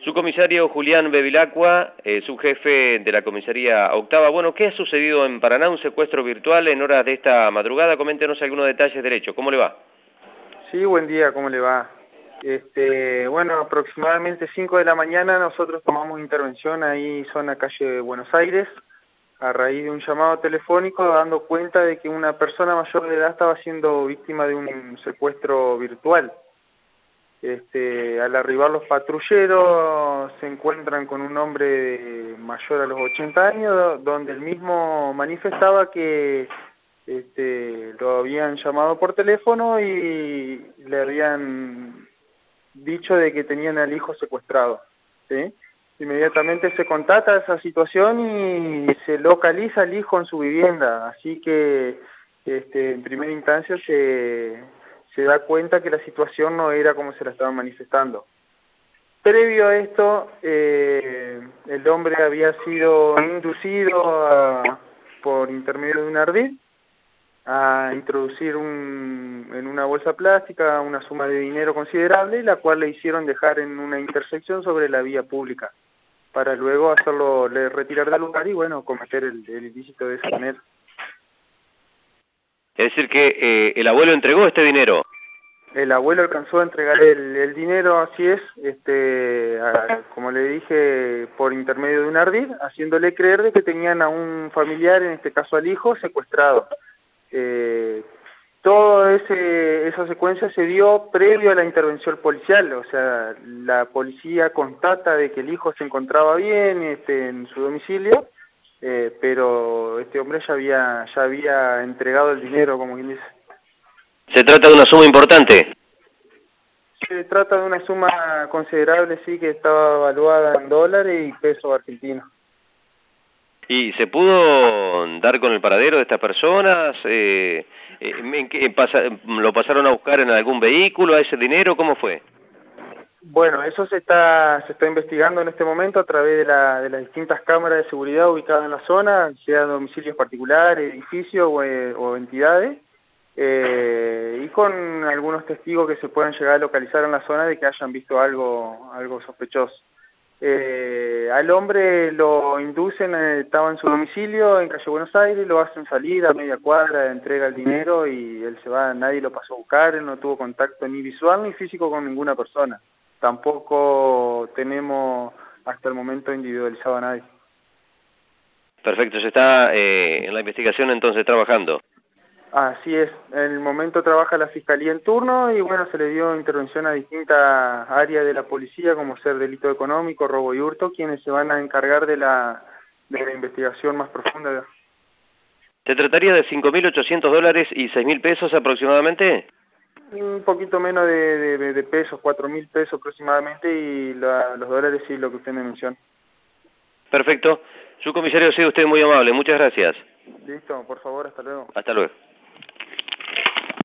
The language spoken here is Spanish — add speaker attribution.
Speaker 1: Subcomisario Julián Bevilacqua, subjefe de la comisaría octava. Bueno, ¿qué ha sucedido en Paraná? Un secuestro virtual en horas de esta madrugada. Coméntenos algunos detalles del hecho. ¿Cómo le va?
Speaker 2: Sí, buen día, ¿cómo le va? Bueno, aproximadamente 5 de la mañana nosotros tomamos intervención ahí, zona calle Buenos Aires, a raíz de un llamado telefónico dando cuenta de que una persona mayor de edad estaba siendo víctima de un secuestro virtual. Al arribar los patrulleros se encuentran con un hombre mayor a los 80 años, donde el mismo manifestaba que lo habían llamado por teléfono y le habían dicho de que tenían al hijo secuestrado, ¿sí? Inmediatamente se contata esa situación y se localiza al hijo en su vivienda, así que en primera instancia se da cuenta que la situación no era como se la estaban manifestando. Previo a esto, el hombre había sido inducido por intermedio de un ardid a introducir en una bolsa plástica una suma de dinero considerable, la cual le hicieron dejar en una intersección sobre la vía pública, para luego retirar del lugar y, bueno, cometer el ilícito de esa manera.
Speaker 1: Es decir que el abuelo entregó este dinero.
Speaker 2: El abuelo alcanzó a entregar el dinero, así es, como le dije, por intermedio de un ardid, haciéndole creer de que tenían a un familiar, en este caso al hijo, secuestrado. Toda esa secuencia se dio previo a la intervención policial, o sea, la policía constata de que el hijo se encontraba bien en su domicilio, pero este hombre ya había entregado el dinero, como quien dice.
Speaker 1: ¿Se trata de una suma importante?
Speaker 2: Se trata de una suma considerable, sí, que estaba evaluada en dólares y pesos argentinos.
Speaker 1: ¿Y se pudo dar con el paradero de estas personas? ¿Lo pasaron a buscar en algún vehículo a ese dinero? ¿Cómo fue?
Speaker 2: Bueno, eso se está investigando en este momento a través de las distintas cámaras de seguridad ubicadas en la zona, sea domicilios particulares, edificios o entidades, y con algunos testigos que se puedan llegar a localizar en la zona de que hayan visto algo sospechoso. Al hombre lo inducen, estaba en su domicilio en calle Buenos Aires, lo hacen salir a media cuadra, entrega el dinero y él se va. Nadie lo pasó a buscar, él no tuvo contacto ni visual ni físico con ninguna persona. Tampoco tenemos hasta el momento individualizado a nadie.
Speaker 1: Perfecto, se está en la investigación entonces trabajando.
Speaker 2: Así es, en el momento trabaja la Fiscalía en turno y, bueno, se le dio intervención a distintas áreas de la policía, como ser delito económico, robo y hurto, quienes se van a encargar de la investigación más profunda.
Speaker 1: ¿Se trataría de $5.800 y $6.000 aproximadamente?
Speaker 2: Un poquito menos de pesos, 4.000 pesos aproximadamente, y los dólares sí, lo que usted me menciona.
Speaker 1: Perfecto. Subcomisario, ha sido usted muy amable. Muchas gracias.
Speaker 2: Listo, por favor, hasta luego.
Speaker 1: Hasta luego.